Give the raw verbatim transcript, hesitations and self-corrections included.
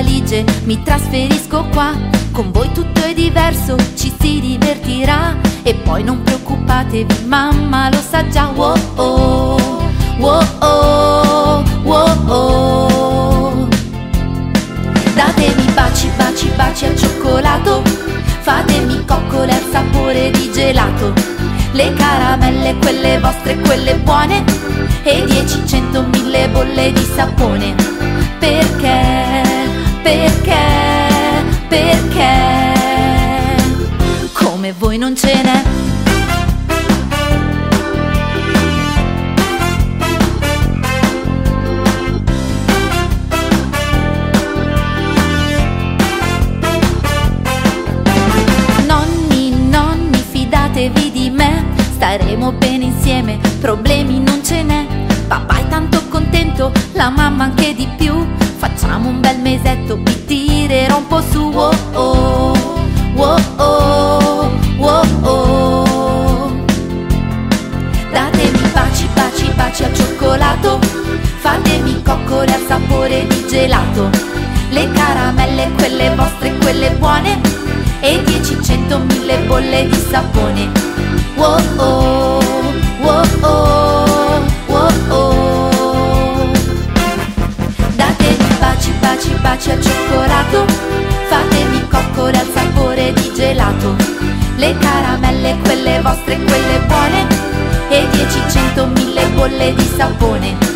valigie, mi trasferisco qua. Con voi tutto è diverso, ci si divertirà. E poi non preoccupatevi, mamma lo sa già. Wow oh, wow oh, wow oh. Datemi baci, baci, baci al cioccolato. Fatemi coccole al sapore di gelato. Le caramelle, quelle vostre, quelle buone. E dieci, cento, mille bolle di sapone. Perché, perché, perché come voi non ce n'è. Nonni, nonni, fidatevi di me. Staremo bene insieme, problemi non ce n'è. Papà è tanto contento, la mamma anche di più. Facciamo un bel mesetto, vi tirerò un po' su. Wow oh, wow oh, wow oh. Datemi baci, baci, baci al cioccolato. Fatemi coccole al sapore di gelato. Le caramelle, quelle vostre, quelle buone. E dieci, cento, mille bolle di sapone. Wow oh, wow oh, wow oh. Datemi baci, baci, baci al cioccolato. Fatemi coccole al sapore di gelato. Le caramelle, quelle vostre, quelle buone. E dieci, cento, mille bolle di sapone.